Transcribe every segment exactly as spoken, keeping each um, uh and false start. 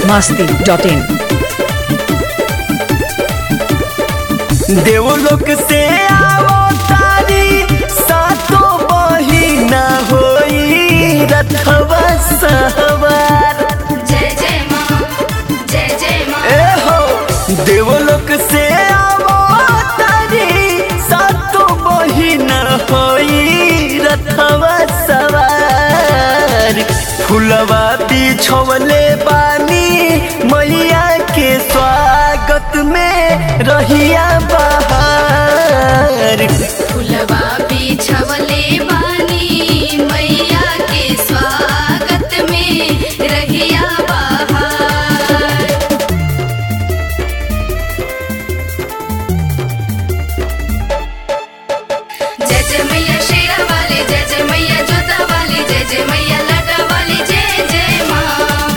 masti dot in. देवलोक से आवो तारी सातो बहिना होई रथवा सहवार। जय जय माँ, जय जय माँ। ए हो देवलोक से आवो तारी सातो बहिना होई रथवा सवार। फुलवा बिछवले बानी मैया के स्वागत में रहिया बहार। फुलवा बिछवले बानी मैया के स्वागत में रहिया बहार। जय जय मैया शेरा वाली, जय जय मैया जोता वाली, जय जय मैया लाटा वाली, जय जय माँ।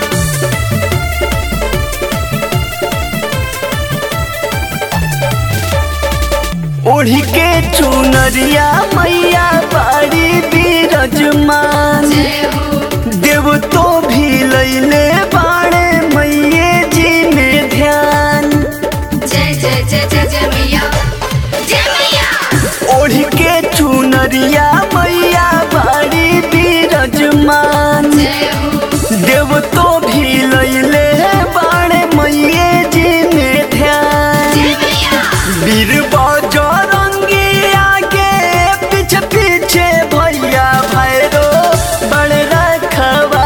ओढ़ी के चुनरिया मैया बाड़ी बिरजमान। जय हो देव तो भी लैले बाणे मैये जी में ध्यान। जय जय जय जय जय मैया, जय मैया। ओढ़ी के चुनरिया मैया बाड़ी बिरजमान। जय हो देव तो भी लैले बाणे मैये जी में ध्यान। जय मैया। वीर बजरंगी आगे पीछे पीछे भैया भैरो बड़ रखवार।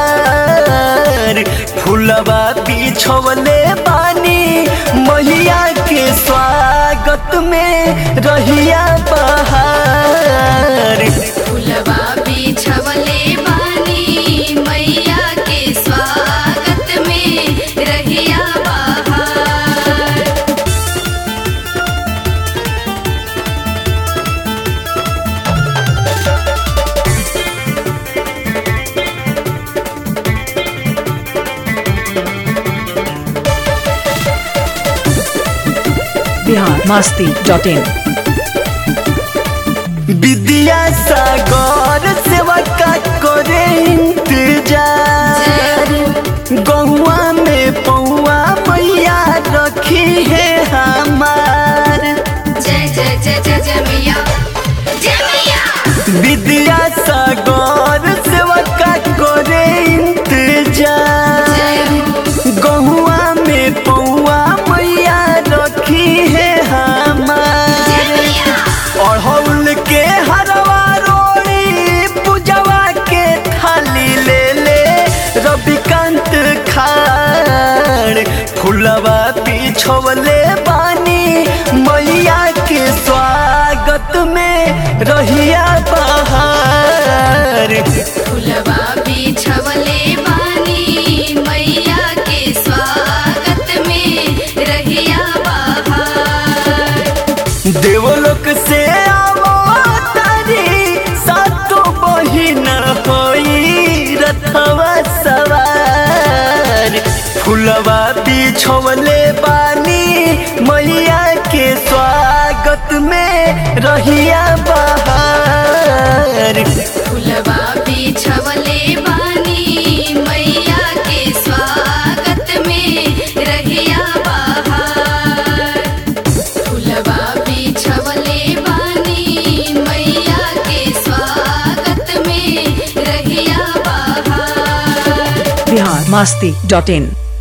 फुलवा बिछवले बानी मैया के स्वागत में रहिया बहार। फुलवा बिछवले बानी मैया के स्वागत में रहिया बहार। Bihar masti dot in. Vidya Sagar सेवा का करे इंतजार। गहुआ में पौआ मैया रखी है हमार। जय जय जय जय जय मैया, जय मैया। विद्या सागर सेवा का करे इंतजार। जय हो गहुआ में पौआ मैया रखी है हमार। जय मैया। अड़हुल के हरवा रोड़ी पूजवा के थाली ले ले रविकांत खाड़। फुलवा बिछवले बानी मैया के स्वागत में रहिया बहार। फुलवा बिछवले बानी मैया के स्वागत में रहिया बहार। देवलोक से आवो तारी सातो बहिना होई रथवा सवार। फुलवा बिछवले बानी मैया के स्वागत में रहिया बहार। फुलवा बिछवले बानी मैया के स्वागत में रहिया बहार। फुलवा बिछवले बानी मैया के स्वागत में रहिया बहार। Bihar masti dot in.